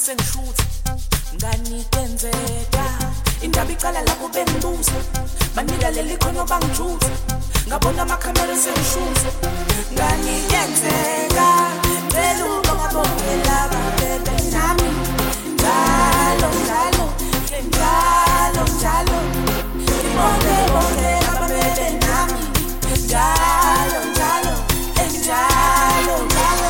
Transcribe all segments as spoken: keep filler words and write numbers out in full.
sengishutha ngani kwenzeka indaba icala lapho bengibuza banika leli khono bangijutha ngabona amakhamera sengishutha ngani kwenzeka cela ubongabongela babebe nami njalo njalo njalo njalo ngibonge bonke ababebe nami njalo njalo njalo njalo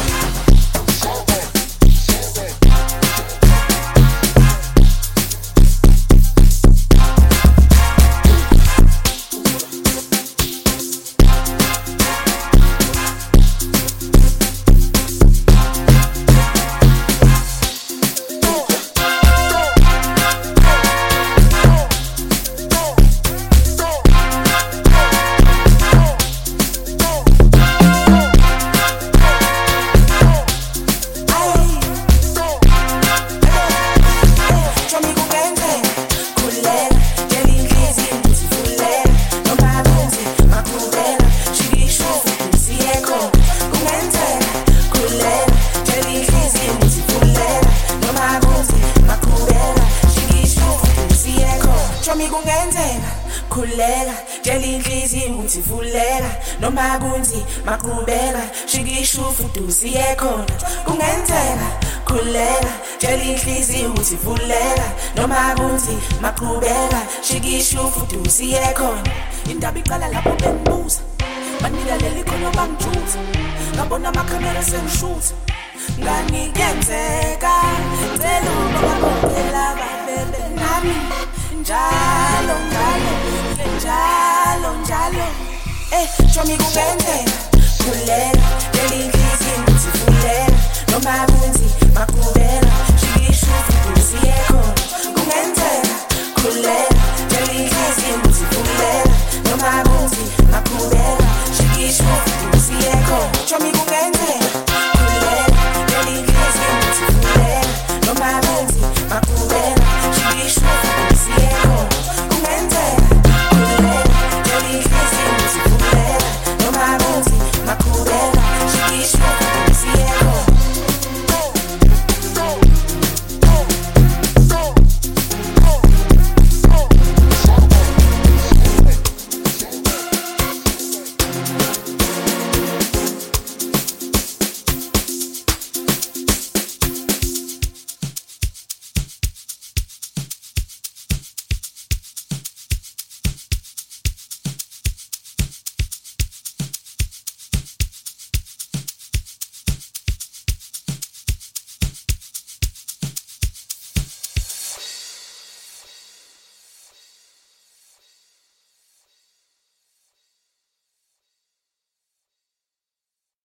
khuleka tshela inhliziyo ukuthi vuleka noma kunzi maqhubeka shikishufu dusiye khona kungenzeka khuleka tshela inhliziyo ukuthi vuleka noma kunzi maqhubeka shikishufu dusiye khona indaba iqala lapho bengibuza banika leli khono bangijutha ngabona amakhamera sengishutha ngani kwenzeka cela ubongabongela babebe nami njalo njalo njalo njalo eh Jomi kungenzeka khuleka leli inhliziyo ukuthi vuleka noma kunzi